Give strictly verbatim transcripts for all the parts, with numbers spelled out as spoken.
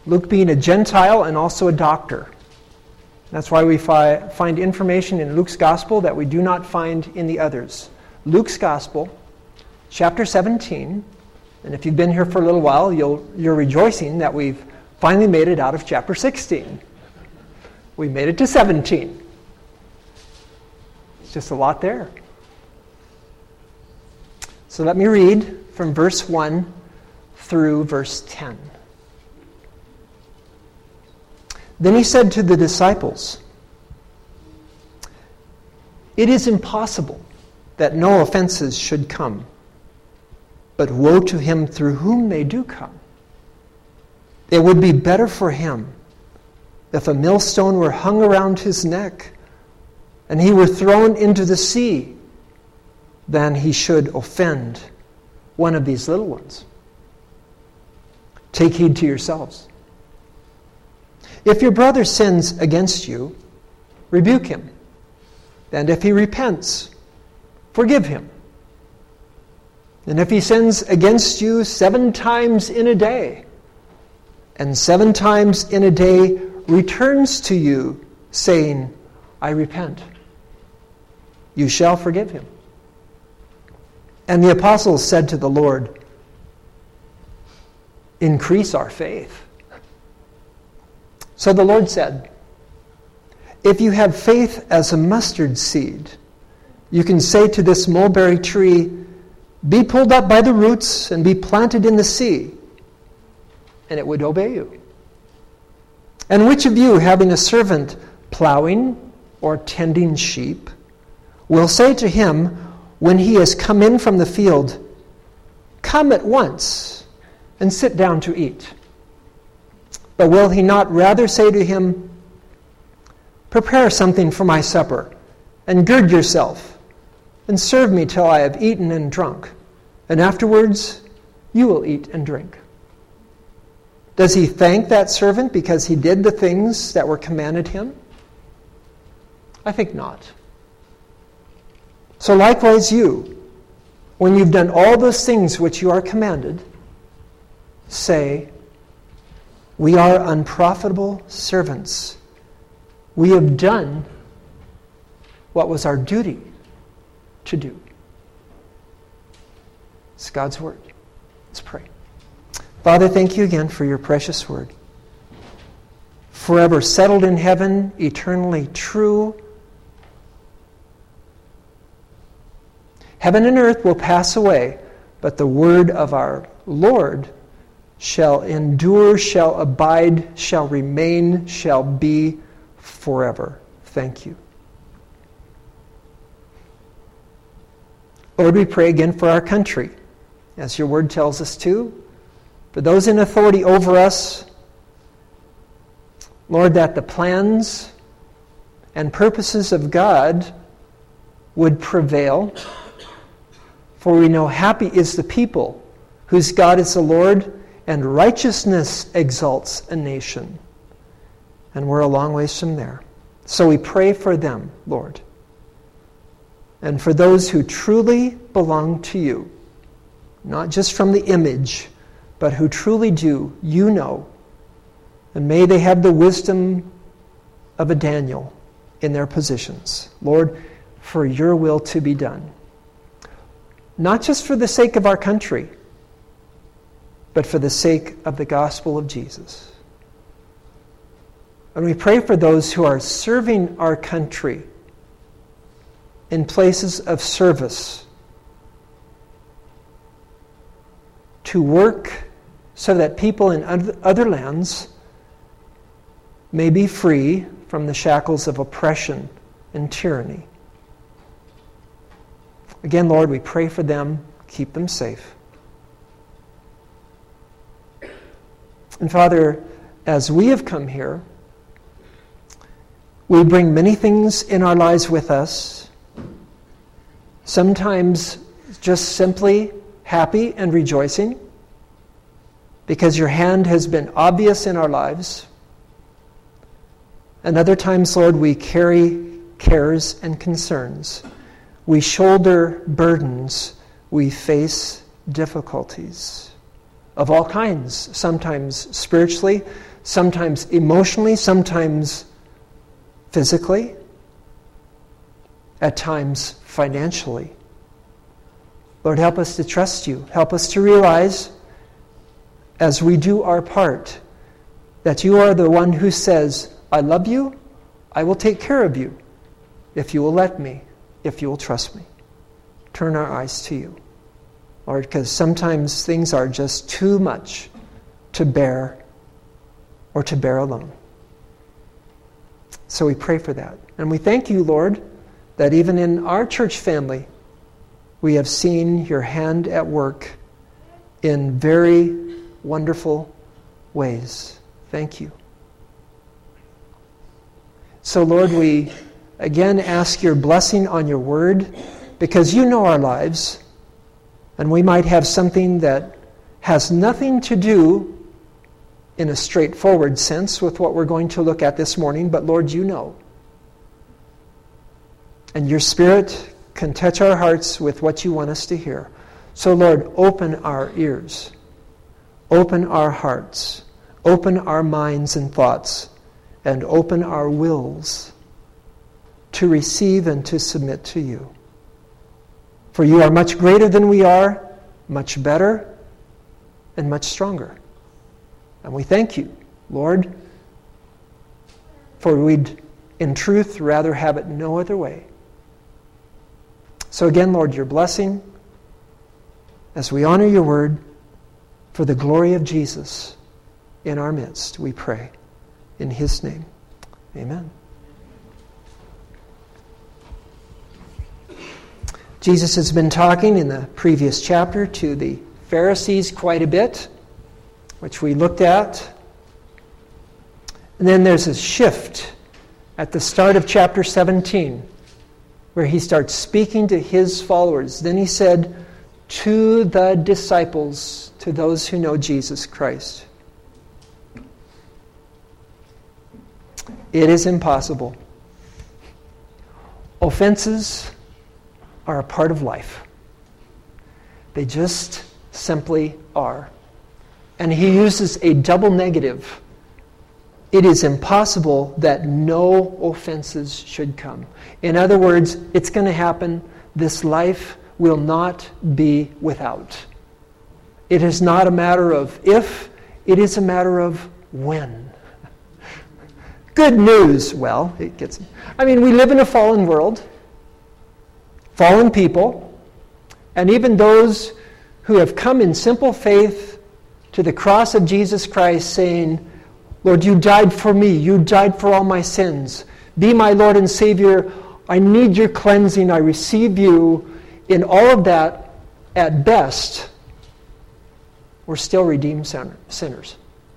Luke being a Gentile and also a doctor. That's why we fi- find information in Luke's gospel that we do not find in the others. Luke's gospel, chapter seventeen, and if you've been here for a little while, you'll, you're rejoicing that we've finally made it out of chapter sixteen. We made it to seventeen. It's just a lot there. So let me read from verse one through verse ten. Then he said to the disciples, "It is impossible that no offenses should come, but woe to him through whom they do come. It would be better for him if a millstone were hung around his neck and he were thrown into the sea than he should offend one of these little ones. Take heed to yourselves. If your brother sins against you, rebuke him. And if he repents, forgive him. And if he sins against you seven times in a day, and seven times in a day returns to you, saying, I repent, you shall forgive him." And the apostles said to the Lord, "Increase our faith." So the Lord said, "If you have faith as a mustard seed, you can say to this mulberry tree, 'Be pulled up by the roots and be planted in the sea,' and it would obey you. And which of you, having a servant plowing or tending sheep, will say to him when he has come in from the field, 'Come at once and sit down to eat'? But will he not rather say to him, 'Prepare something for my supper, and gird yourself, and serve me till I have eaten and drunk, and afterwards you will eat and drink'? Does he thank that servant because he did the things that were commanded him? I think not. So likewise you, when you've done all those things which you are commanded, say, 'We are unprofitable servants. We have done what was our duty to do.'" It's God's word. Let's pray. Father, thank you again for your precious word. Forever settled in heaven, eternally true. Heaven and earth will pass away, but the word of our Lord shall endure, shall abide, shall remain, shall be forever. Thank you. Lord, we pray again for our country, as your word tells us to, for those in authority over us, Lord, that the plans and purposes of God would prevail. For we know happy is the people whose God is the Lord, and righteousness exalts a nation. And we're a long ways from there. So we pray for them, Lord. And for those who truly belong to you, not just from the image, but who truly do, you know. And may they have the wisdom of a Daniel in their positions. Lord, for your will to be done. Not just for the sake of our country, but for the sake of the gospel of Jesus. And we pray for those who are serving our country in places of service, to work so that people in other lands may be free from the shackles of oppression and tyranny. Again, Lord, we pray for them, keep them safe. And Father, as we have come here, we bring many things in our lives with us, sometimes just simply happy and rejoicing, because your hand has been obvious in our lives. And other times, Lord, we carry cares and concerns. We shoulder burdens. We face difficulties of all kinds, sometimes spiritually, sometimes emotionally, sometimes physically, at times financially. Lord, help us to trust you. Help us to realize, as we do our part, that you are the one who says, I love you, I will take care of you, if you will let me, if you will trust me. Turn our eyes to you, Lord, because sometimes things are just too much to bear or to bear alone. So we pray for that. And we thank you, Lord, that even in our church family, we have seen your hand at work in very wonderful ways. Thank you. So, Lord, we again ask your blessing on your word, because you know our lives, and we might have something that has nothing to do in a straightforward sense with what we're going to look at this morning, but Lord, you know. And your Spirit can touch our hearts with what you want us to hear. So, Lord, open our ears, open our hearts, open our minds and thoughts, and open our wills to receive and to submit to you. For you are much greater than we are, much better, and much stronger. And we thank you, Lord, for we'd, in truth, rather have it no other way. So again, Lord, your blessing as we honor your word for the glory of Jesus in our midst, we pray. In his name, amen. Jesus has been talking in the previous chapter to the Pharisees quite a bit, which we looked at. And then there's a shift at the start of chapter seventeen, where he starts speaking to his followers. Then he said, to the disciples, to those who know Jesus Christ, it is impossible. Offenses are a part of life. They just simply are. And he uses a double negative. It is impossible that no offenses should come. In other words, it's going to happen. This life will not be without. It is not a matter of if, it is a matter of when. Good news. Well, it gets. I mean, we live in a fallen world, fallen people, and even those who have come in simple faith to the cross of Jesus Christ saying, Lord, you died for me. You died for all my sins. Be my Lord and Savior. I need your cleansing. I receive you. In all of that, at best, we're still redeemed sinners.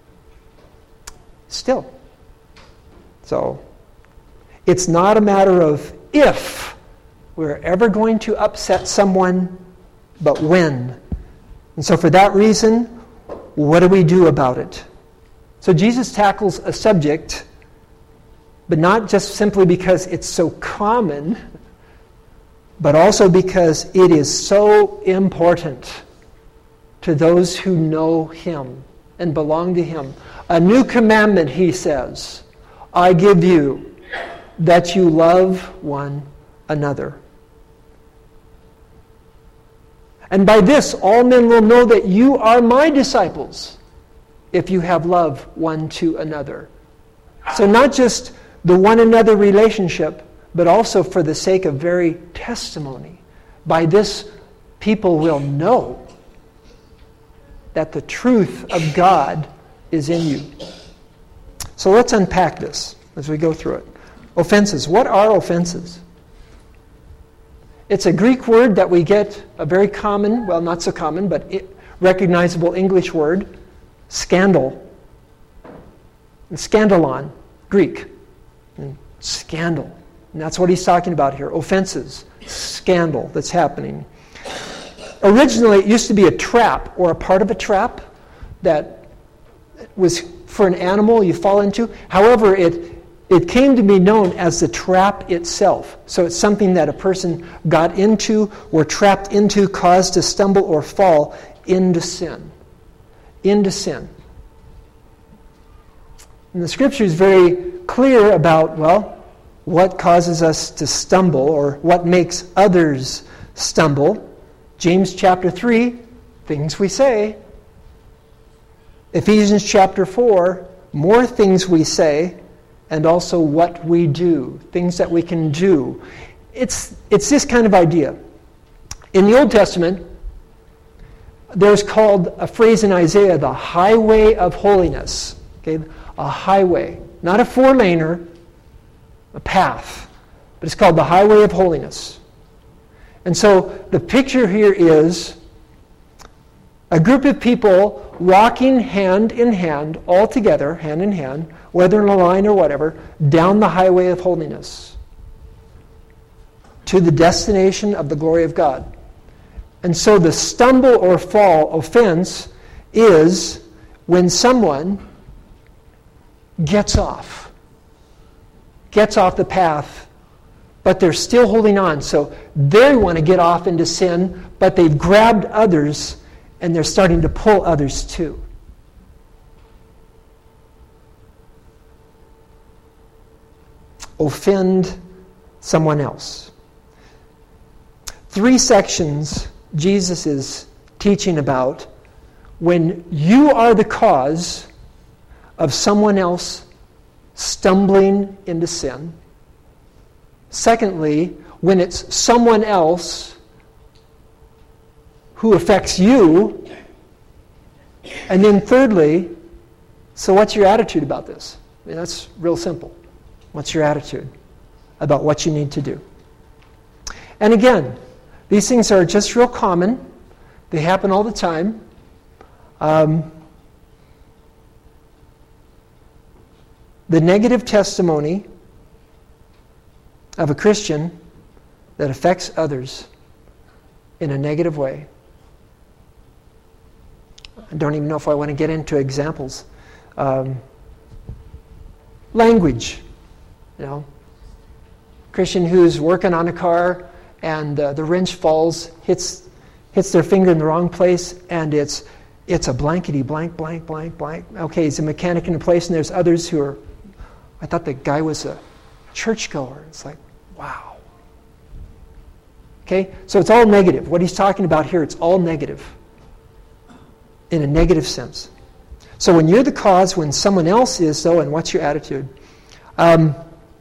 Still. So, it's not a matter of if we're ever going to upset someone, but when. And so for that reason, what do we do about it? So Jesus tackles a subject, but not just simply because it's so common, but also because it is so important to those who know him and belong to him. A new commandment, he says, I give you, that you love one another. And by this, all men will know that you are my disciples, if you have love one to another. So not just the one another relationship, but also for the sake of very testimony. By this, people will know that the truth of God is in you. So let's unpack this as we go through it. Offenses. What are offenses? It's a Greek word that we get a very common, well, not so common, but recognizable English word, scandal. And scandalon, Greek. And scandal. And that's what he's talking about here. Offenses. Scandal that's happening. Originally, it used to be a trap or a part of a trap that was for an animal you fall into. However, it it came to be known as the trap itself. So it's something that a person got into or trapped into, caused to stumble or fall into sin. Into sin. And the Scripture is very clear about, well, what causes us to stumble or what makes others stumble. James chapter three, things we say. Ephesians chapter four, more things we say, and also what we do, things that we can do. It's, it's this kind of idea. In the Old Testament, there's called a phrase in Isaiah, the highway of holiness. Okay, a highway, not a four-laner, a path, but it's called the highway of holiness. And so the picture here is a group of people walking hand in hand, all together, hand in hand, whether in a line or whatever, down the highway of holiness to the destination of the glory of God. And so the stumble or fall offense is when someone gets off, gets off the path, but they're still holding on. So they want to get off into sin, but they've grabbed others and they're starting to pull others too. Offend someone else. Three sections Jesus is teaching about when you are the cause of someone else stumbling into sin. Secondly, when it's someone else who affects you. And then thirdly, so what's your attitude about this? I mean, that's real simple. What's your attitude about what you need to do? And again, these things are just real common. They happen all the time. Um, the negative testimony of a Christian that affects others in a negative way. I don't even know if I want to get into examples. Um, language, you know. Christian who's working on a car and uh, the wrench falls, hits hits their finger in the wrong place, and it's it's a blankety blank blank blank blank. Okay, he's a mechanic in a place, and there's others who are. I thought the guy was a churchgoer. It's like, wow. Okay, so it's all negative. What he's talking about here, it's all negative. In a negative sense. So when you're the cause, when someone else is, though, and what's your attitude? Um,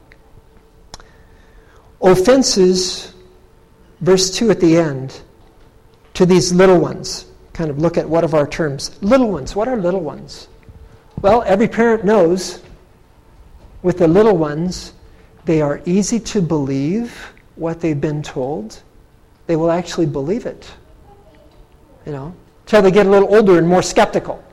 offenses, verse two at the end, to these little ones. Kind of look at what of our terms. Little ones. What are little ones? Well, every parent knows with the little ones, they are easy to believe what they've been told. They will actually believe it. You know? Until they get a little older and more skeptical.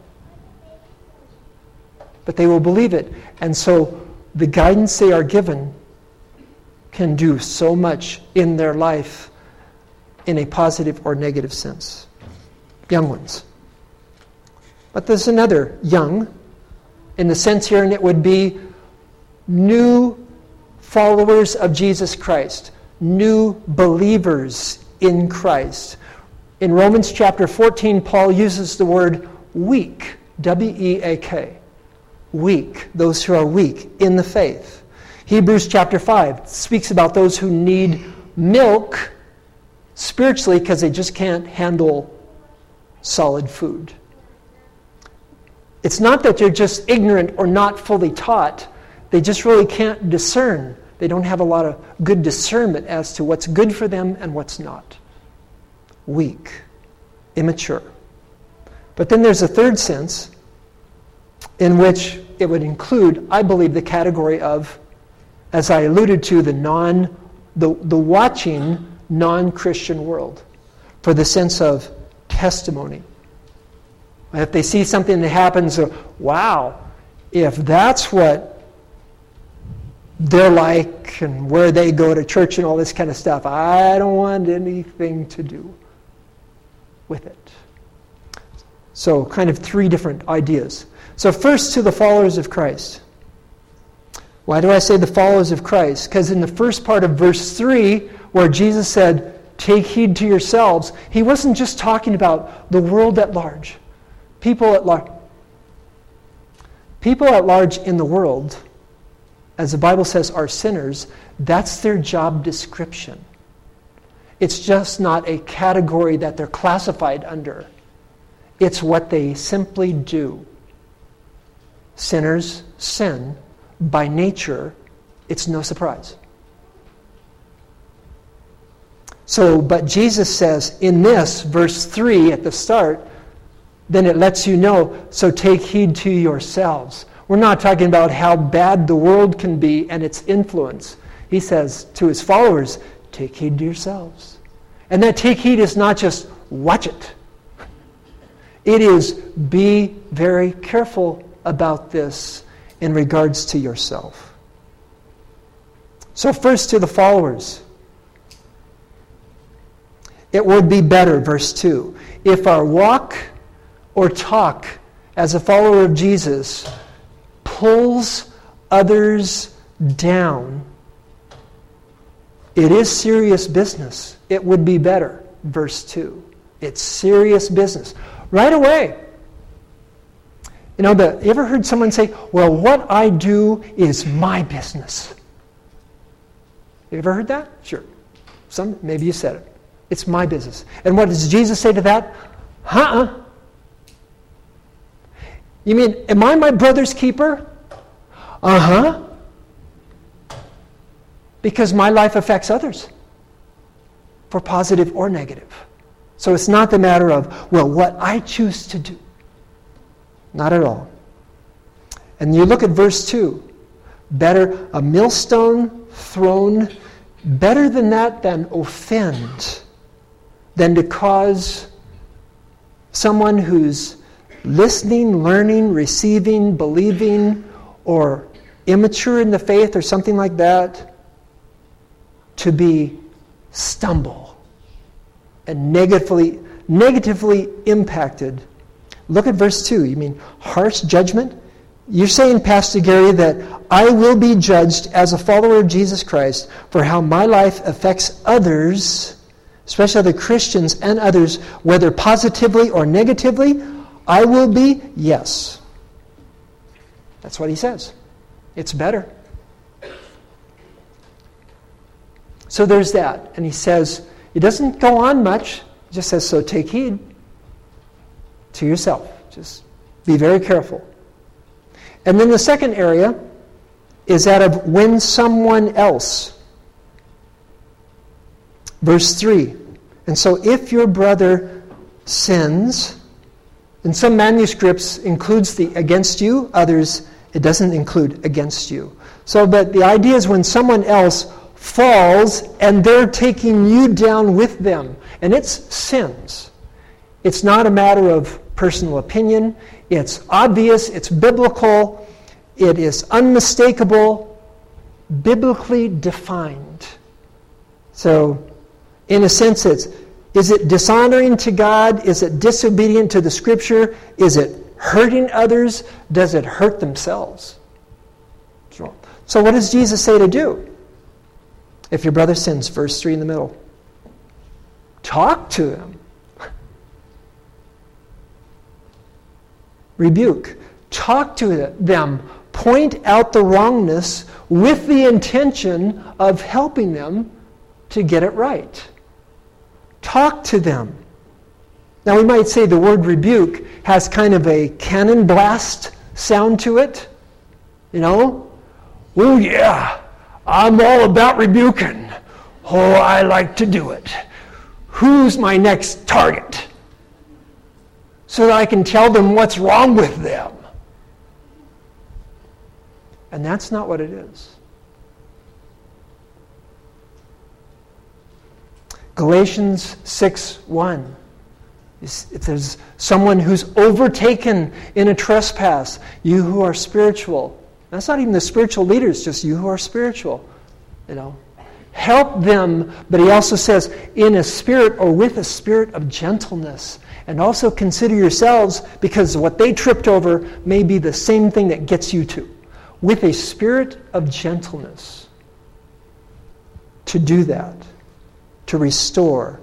But they will believe it. And so the guidance they are given can do so much in their life in a positive or negative sense. Young ones. But there's another young, in the sense here, and it would be new followers of Jesus Christ. New believers in Christ. In Romans chapter fourteen, Paul uses the word weak, W E A K. Weak, those who are weak in the faith. Hebrews chapter five speaks about those who need milk spiritually because they just can't handle solid food. It's not that they're just ignorant or not fully taught. They just really can't discern. They don't have a lot of good discernment as to what's good for them and what's not. Weak, immature. But then there's a third sense in which it would include, I believe, the category of, as I alluded to, the non, the, the watching non-Christian world, for the sense of testimony. If they see something that happens, uh, wow, if that's what they're like and where they go to church and all this kind of stuff, I don't want anything to do with it. So kind of three different ideas. So first, to the followers of Christ. Why do I say the followers of Christ? Because in the first part of verse three, where Jesus said, take heed to yourselves, he wasn't just talking about the world at large, people at large. People at large in the world, as the Bible says, are sinners. That's their job description. It's just not a category that they're classified under. It's what they simply do. Sinners sin by nature. It's no surprise. So, but Jesus says in this, verse three at the start, then it lets you know, so take heed to yourselves. We're not talking about how bad the world can be and its influence. He says to his followers, take heed to yourselves. And that take heed is not just watch it. It is be very careful about this in regards to yourself. So first to the followers. It would be better, verse two, if our walk or talk as a follower of Jesus pulls others down. It is serious business. It would be better, verse two. It's serious business. Right away. You know, the, you ever heard someone say, well, what I do is my business? You ever heard that? Sure. Some, maybe you said it. It's my business. And what does Jesus say to that? Uh-uh. You mean, am I my brother's keeper? Uh-huh. Because my life affects others, for positive or negative. So it's not the matter of, well, what I choose to do. Not at all. And you look at verse two. Better a millstone thrown, better than that than offend, than to cause someone who's listening, learning, receiving, believing, or immature in the faith or something like that, to be stumble and negatively, negatively impacted. Look at verse two. You mean harsh judgment? You're saying, Pastor Gary, that I will be judged as a follower of Jesus Christ for how my life affects others, especially other Christians and others, whether positively or negatively. I will be? Yes. That's what he says. It's better. So there's that. And he says, it doesn't go on much. It just says, so take heed to yourself. Just be very careful. And then the second area is that of when someone else. Verse three. And so if your brother sins, in some manuscripts includes the against you, others it doesn't include against you. So, but the idea is when someone else falls and they're taking you down with them, and it's sins. It's not a matter of personal opinion. It's obvious, it's biblical, it is unmistakable, biblically defined. So, in a sense, it's, is it dishonoring to God? Is it disobedient to the Scripture? Is it hurting others? Does it hurt themselves? So what does Jesus say to do? If your brother sins, verse three in the middle. Talk to him. Rebuke. Talk to them. Point out the wrongness with the intention of helping them to get it right. Talk to them. Now we might say the word rebuke has kind of a cannon blast sound to it. You know? Oh yeah, I'm all about rebuking. Oh, I like to do it. Who's my next target? So that I can tell them what's wrong with them. And that's not what it is. Galatians six one. If there's someone who's overtaken in a trespass, you who are spiritual. That's not even the spiritual leaders, just you who are spiritual. You know, help them, but he also says, in a spirit or with a spirit of gentleness. And also consider yourselves, because what they tripped over may be the same thing that gets you to. With a spirit of gentleness. To do that. To restore.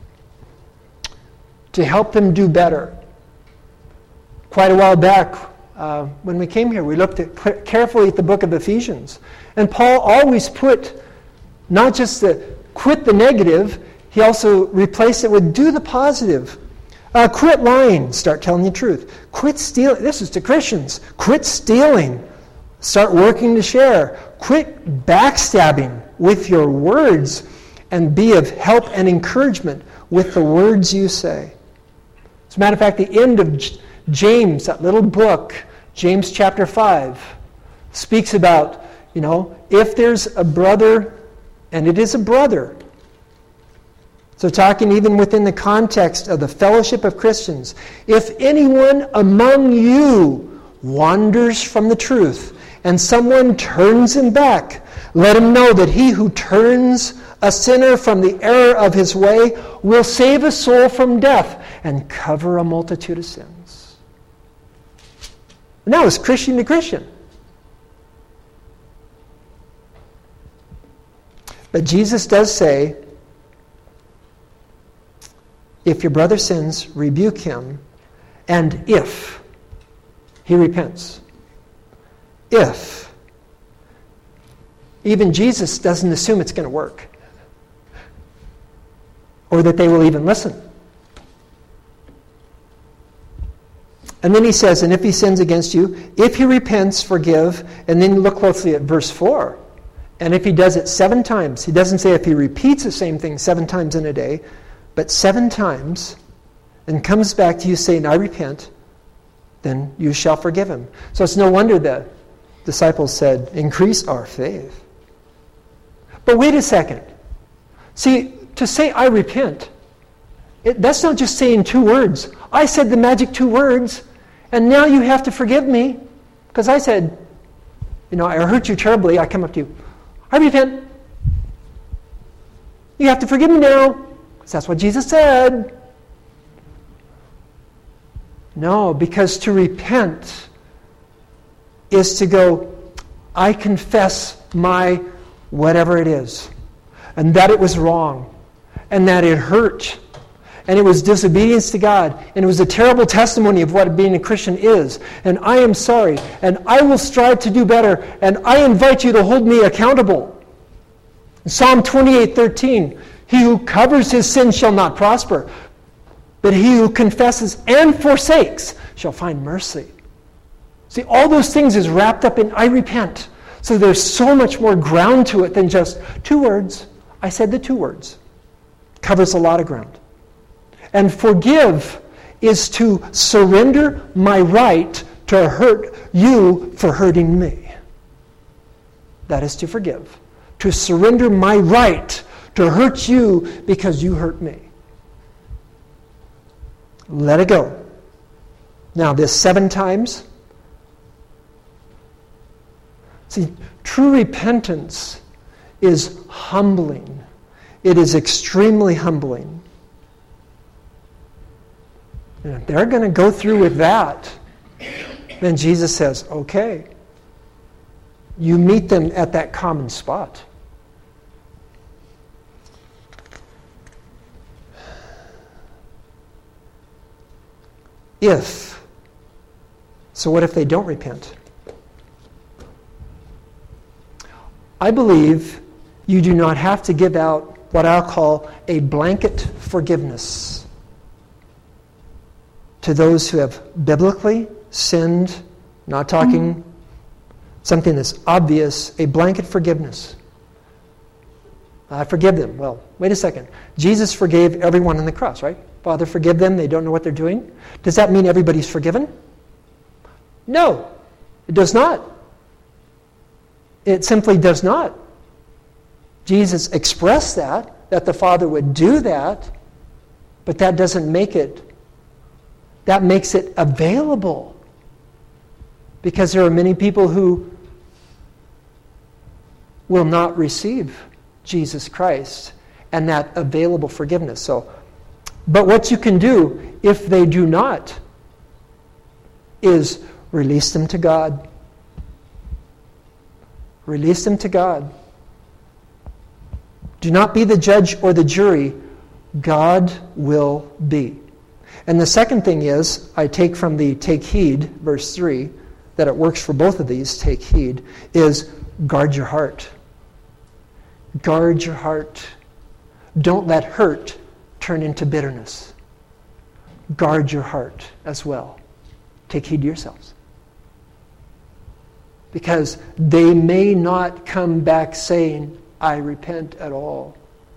To help them do better. Quite a while back, uh, when we came here. We looked at, carefully at the book of Ephesians. And Paul always put not just the quit the negative, he also replaced it with do the positive. Uh, quit lying, start telling the truth. Quit stealing. This is to Christians. Quit stealing. Start working to share. Quit backstabbing with your words and be of help and encouragement with the words you say. As a matter of fact, the end of James, that little book, James chapter five, speaks about, you know, if there's a brother, and it is a brother. So talking even within the context of the fellowship of Christians, if anyone among you wanders from the truth, and someone turns him back, let him know that he who turns a sinner from the error of his way will save a soul from death and cover a multitude of sins. Now it's Christian to Christian. But Jesus does say, if your brother sins, rebuke him, and if he repents. If. Even Jesus doesn't assume it's going to work. Or that they will even listen. And then he says, and if he sins against you, if he repents, forgive. And then look closely at verse four. And if he does it seven times, he doesn't say if he repeats the same thing seven times in a day, but seven times, and comes back to you saying, I repent, then you shall forgive him. So it's no wonder the disciples said, increase our faith. But wait a second. See, to say I repent, it, that's not just saying two words. I said the magic two words, and now you have to forgive me. Because I said, you know, I hurt you terribly. I come up to you. I repent. You have to forgive me now. Because that's what Jesus said. No, because to repent is to go, I confess my whatever it is. And that it was wrong. And that it hurt. And it was disobedience to God. And it was a terrible testimony of what being a Christian is. And I am sorry. And I will strive to do better. And I invite you to hold me accountable. In Psalm twenty-eight thirteen, he who covers his sin shall not prosper. But he who confesses and forsakes shall find mercy. See, all those things is wrapped up in I repent. So there's so much more ground to it than just two words. I said the two words. Covers a lot of ground. And forgive is to surrender my right to hurt you for hurting me. That is to forgive. To surrender my right to hurt you because you hurt me. Let it go. Now, this seven times. See, true repentance is humbling. It is extremely humbling. And if they're going to go through with that, then Jesus says, okay, you meet them at that common spot. If, so what if they don't repent? I believe you do not have to give out what I'll call a blanket forgiveness to those who have biblically sinned, not talking something that's obvious, a blanket forgiveness. I forgive them. Well, wait a second. Jesus forgave everyone on the cross, right? Father, forgive them. They don't know what they're doing. Does that mean everybody's forgiven? No, it does not. It simply does not. Jesus expressed that, that the Father would do that, but that doesn't make it, that makes it available. Because there are many people who will not receive Jesus Christ and that available forgiveness. So, but what you can do if they do not is release them to God. Release them to God. Do not be the judge or the jury. God will be. And the second thing is, I take from the take heed, verse three, that it works for both of these, take heed, is guard your heart. Guard your heart. Don't let hurt turn into bitterness. Guard your heart as well. Take heed to yourselves. Because they may not come back saying, I repent at all.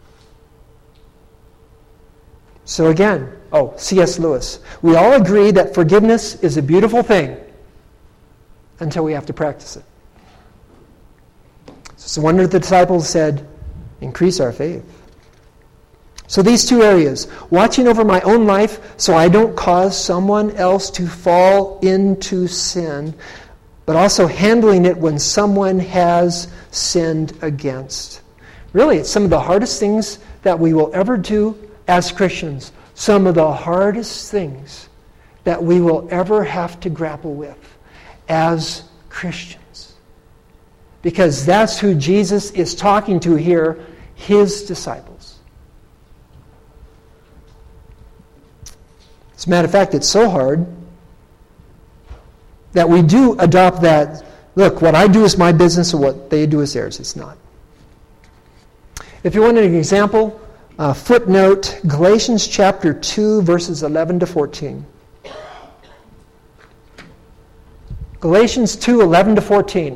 So again, oh, C S Lewis. We all agree that forgiveness is a beautiful thing until we have to practice it. So it's no wonder the disciples said, increase our faith. So these two areas, watching over my own life so I don't cause someone else to fall into sin, but also handling it when someone has sinned against. Really, it's some of the hardest things that we will ever do as Christians. Some of the hardest things that we will ever have to grapple with as Christians. Because that's who Jesus is talking to here, his disciples. As a matter of fact, it's so hard that we do adopt that, look, what I do is my business and what they do is theirs. It's not. If you want an example, uh, footnote Galatians chapter two, verses eleven to fourteen. Galatians two, eleven to fourteen.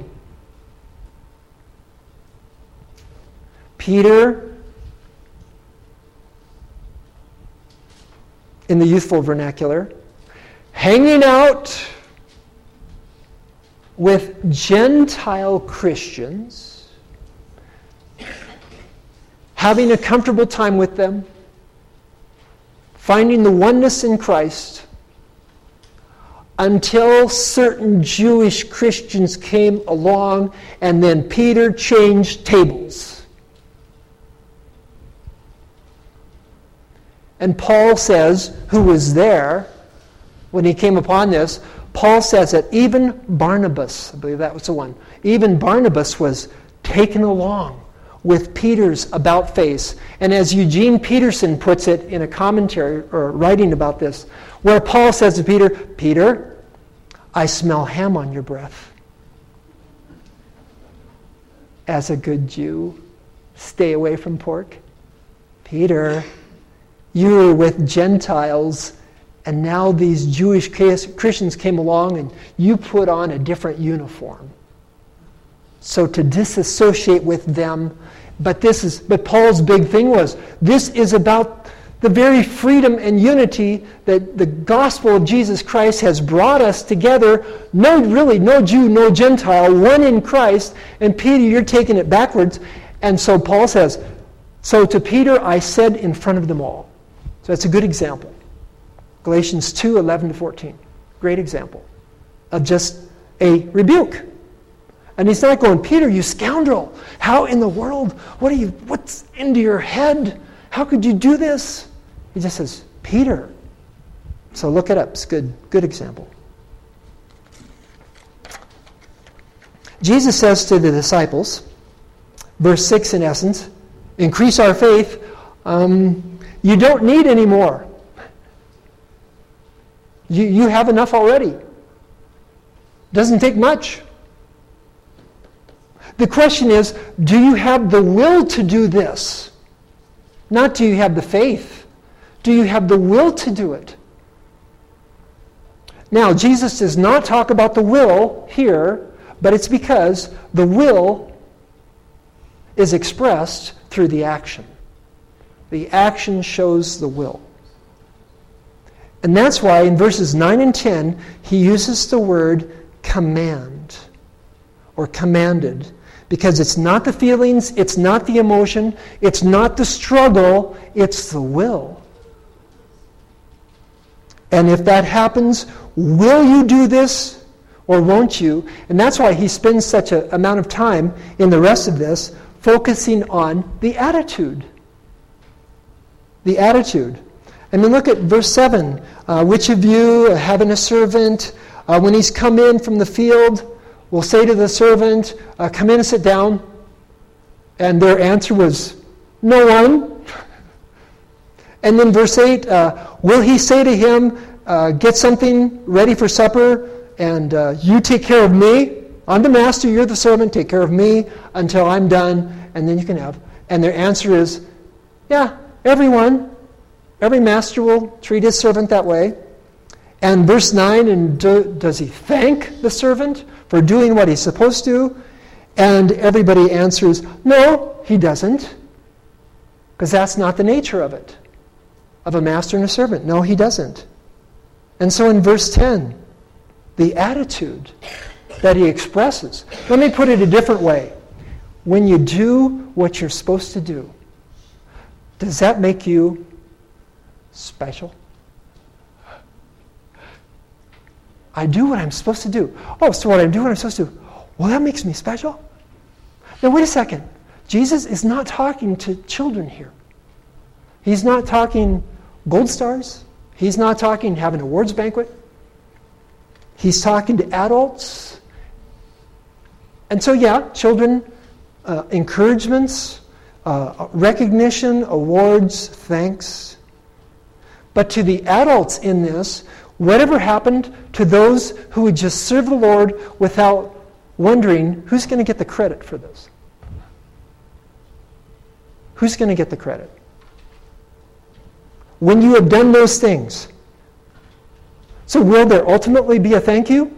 Peter, in the youthful vernacular, hanging out with Gentile Christians, having a comfortable time with them, finding the oneness in Christ, until certain Jewish Christians came along, and then Peter changed tables. And Paul says, who was there when he came upon this, Paul says that even Barnabas, I believe that was the one, even Barnabas was taken along with Peter's about face. And as Eugene Peterson puts it in a commentary or writing about this, where Paul says to Peter, Peter, I smell ham on your breath. As a good Jew, stay away from pork. Peter, you were with Gentiles, and now these Jewish Christians came along and you put on a different uniform. So to disassociate with them, but this is but Paul's big thing was, this is about the very freedom and unity that the gospel of Jesus Christ has brought us together. No, really, no Jew, no Gentile, one in Christ. And Peter, you're taking it backwards. And so Paul says, so to Peter I said in front of them all. So that's a good example. Galatians two, eleven to fourteen. Great example of just a rebuke. And he's not going, Peter, you scoundrel. How in the world? What are you, what's into your head? How could you do this? He just says, Peter. So look it up. It's a good, good example. Jesus says to the disciples, verse six in essence, increase our faith. Um, you don't need any more. You, you have enough already. Doesn't take much. The question is, do you have the will to do this? Not do you have the faith. Do you have the will to do it? Now, Jesus does not talk about the will here, but it's because the will is expressed through the action. The action shows the will. And that's why in verses nine and ten, he uses the word command or commanded. Because it's not the feelings, it's not the emotion, it's not the struggle, it's the will. And if that happens, will you do this or won't you? And that's why he spends such an amount of time in the rest of this focusing on the attitude. The attitude. And then look at verse seven. Uh, which of you, having a servant, uh, when he's come in from the field, will say to the servant, uh, come in and sit down? And their answer was, no one. And then verse eight, uh, will he say to him, uh, get something ready for supper? and uh, you take care of me. I'm the master, you're the servant, take care of me until I'm done, and then you can have. And their answer is, yeah, everyone, every master will treat his servant that way. And verse nine, and do, does he thank the servant for doing what he's supposed to? And everybody answers, no, he doesn't. Because that's not the nature of it, of a master and a servant. No, he doesn't. And so in verse ten, the attitude that he expresses. Let me put it a different way. When you do what you're supposed to do, does that make you special? I do what I'm supposed to do. Oh, so what I do what I'm supposed to do. Well, that makes me special? Now, wait a second. Jesus is not talking to children here. He's not talking gold stars. He's not talking having an awards banquet. He's talking to adults. And so, yeah, children, uh, encouragements, uh, recognition, awards, thanks. But to the adults in this, whatever happened to those who would just serve the Lord without wondering who's going to get the credit for this? Who's going to get the credit? When you have done those things. So will there ultimately be a thank you?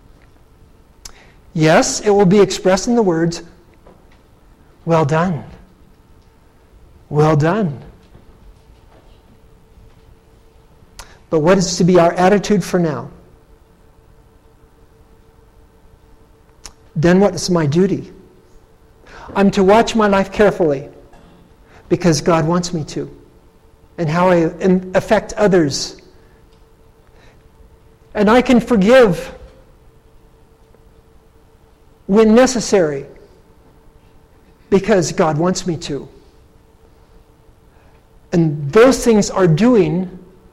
Yes, it will be expressed in the words, well done. Well done. But what is to be our attitude for now? Then what is my duty? I'm to watch my life carefully because God wants me to, and how I affect others. And I can forgive when necessary, because God wants me to. And those things are doing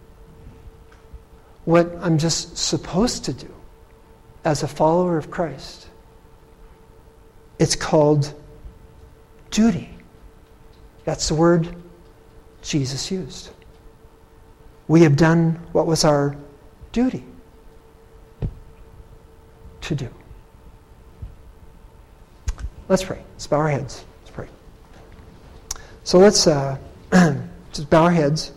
what I'm just supposed to do as a follower of Christ. It's called duty. That's the word Jesus used. We have done what was our duty to do. Let's pray. Let's bow our heads. Let's pray. So let's uh, just bow our heads.